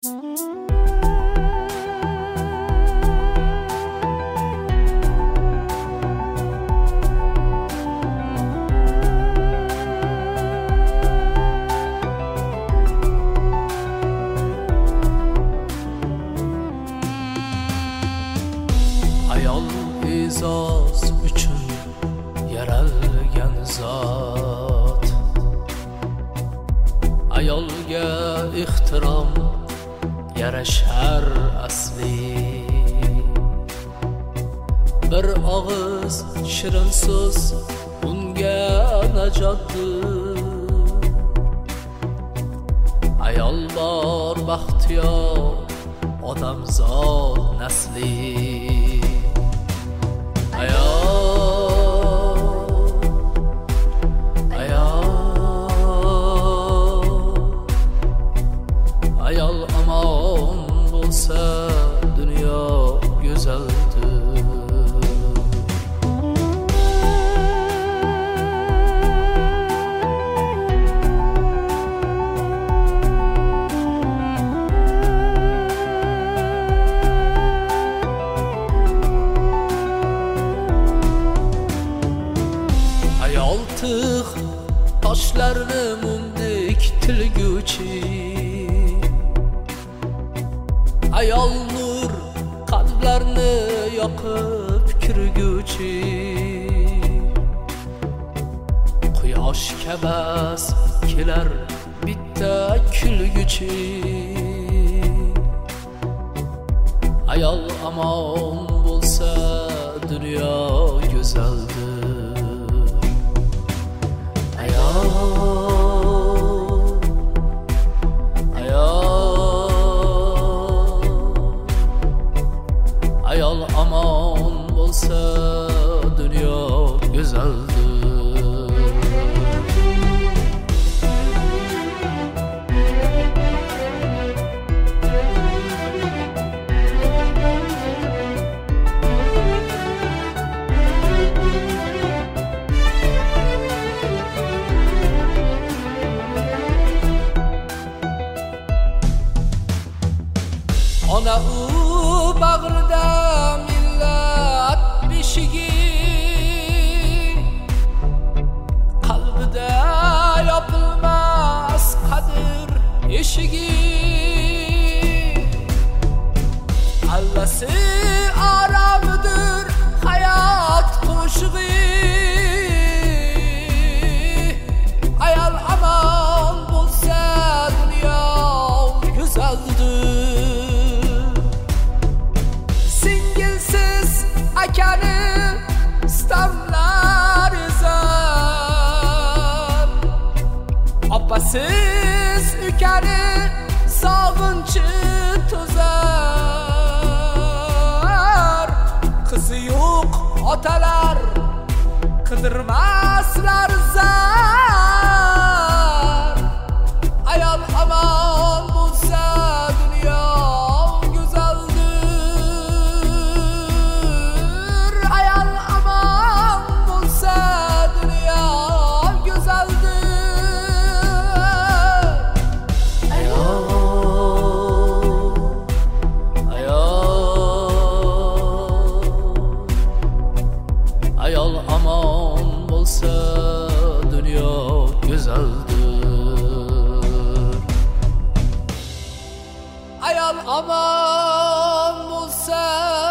Ayol e'zoz uchun yaralgan zot, ayolga ehtirom yarashar asli. Bir og'iz shirin so'z unga najotdir. Ayol bor baxtiyor odamzod nasli. Ayol amon bo'lsa dunyo go'zaldir. Ayol tig' toshlarni mumdek tilguvchi. Ayol nur qalblarni yoqib kirguvchi. Quyosh kabas kelar bitta kulguchi. Ayol amon bo'lsa dunyo go'zaldir. Ayol amon bo'lsa dunyo go'zaldir. Ona u bag'rida millat beshigi, qalbida yopilmas qadr eshigi. Allasi aramidir hayot qo'shig'i. Ayol amon bo'lsa dunyo go'zaldir. Akani istamlar ezar, opasiz ukani sog'inchi to'zar. Qizi yo'q otalar qidirmaslar zar. Ayol amon bo'lsa dunyo Ayol amon bo'lsa